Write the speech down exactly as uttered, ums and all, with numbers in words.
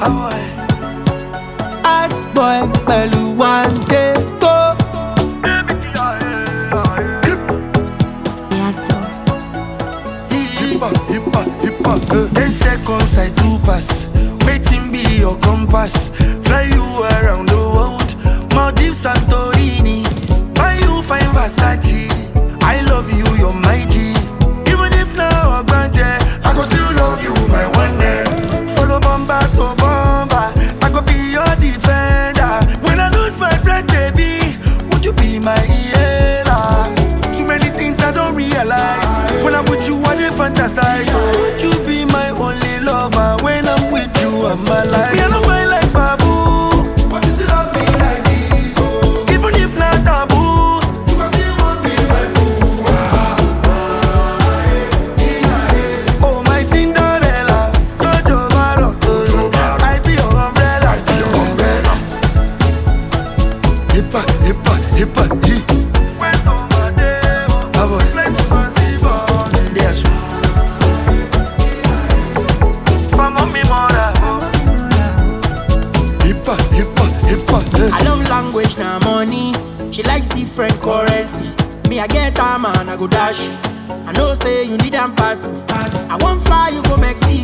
Ask boy, pẹ̀lú one day go. Yeah, so Hippa, hippa, hippa. Ten seconds I do pass. Waiting be your compass. Fly you around the world. Maldives, Santorini. Why you find Versace? I love you, you're my G. Even if now I'm gone, I go still love you, my one day. Follow bomba to bomba. I go be your defender. When I lose my breath, baby, would you be my healer? Too many things I don't realize. When I'm with you, I dey fantasize. Would you be my only lover? When I'm with you, I'm alive. Me, I don't mind like Babu, but you still love me like this. Oh. Even if not taboo, you can still want me my boo. Oh my Cinderella, Jojo Maro, I be your umbrella, I be your umbrella. Hippa, hippa, hippa, hee. Ah boy, yes. Hippa, hippa, hippa, eh. I love language now money. She likes different currency. Me I get her man I go dash. I know say you need and pass me. I won't fly you go Mexico.